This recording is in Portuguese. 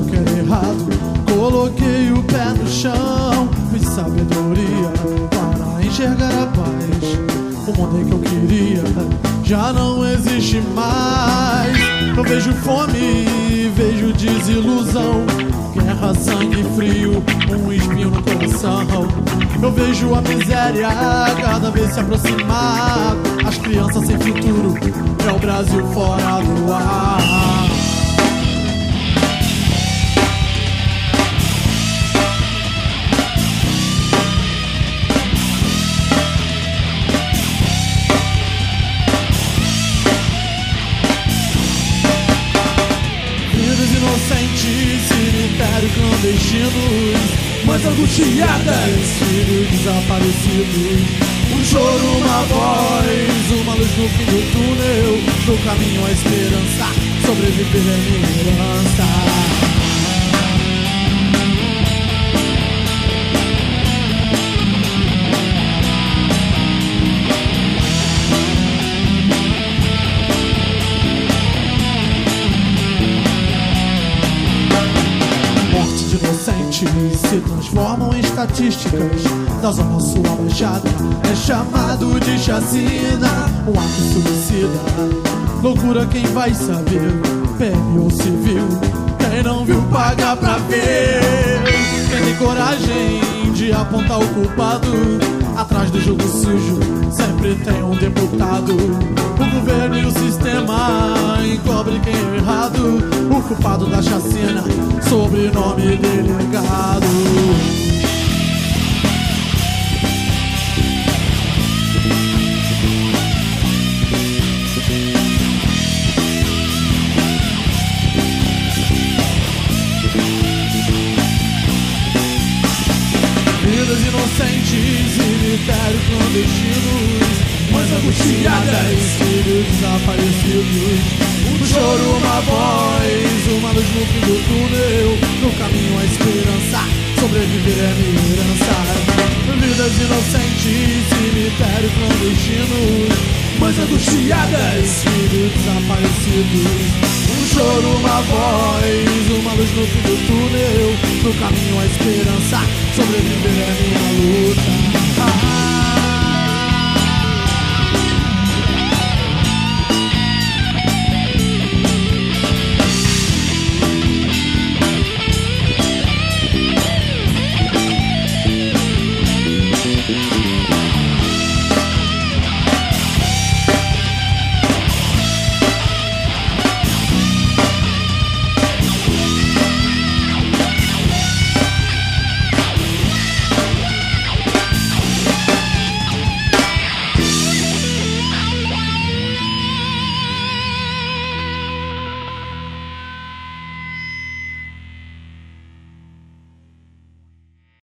o que era errado, coloquei o pé no chão, fiz sabedoria para enxergar a paz. O mundo que eu queria já não existe mais. Eu vejo fome, vejo desilusão, guerra, sangue frio, um espinho no coração. Eu vejo a miséria cada vez se aproximar. As crianças sem futuro, é o Brasil fora do ar. Inocentes, cemitério clandestinos, mães angustiadas, filhos desaparecidos. Um choro, uma voz, uma luz no fim do túnel. No caminho a esperança, sobreviver é minha herança. Inocentes se transformam em estatísticas. Da zona sul à baixada é chamado de chacina, um ato suicida. Loucura, quem vai saber? PM ou civil? Quem não viu paga pra ver. Quem tem coragem de apontar o culpado? Atrás do jogo sujo sempre tem um deputado. O governo e o sistema encobrem quem é errado. O culpado da chacina, sobrenome delegado. Vidas inocentes, cemitério clandestinos, mães angustiadas, filhos desaparecidos. Um choro, uma voz, uma luz no fim do túnel. No caminho a esperança, sobreviver é minha herança. Vidas inocentes, cemitério clandestinos, mães angustiadas, filhos desaparecidos. Um choro, uma voz, uma luz no fim do túnel. No caminho a esperança, sobreviver é minha luta.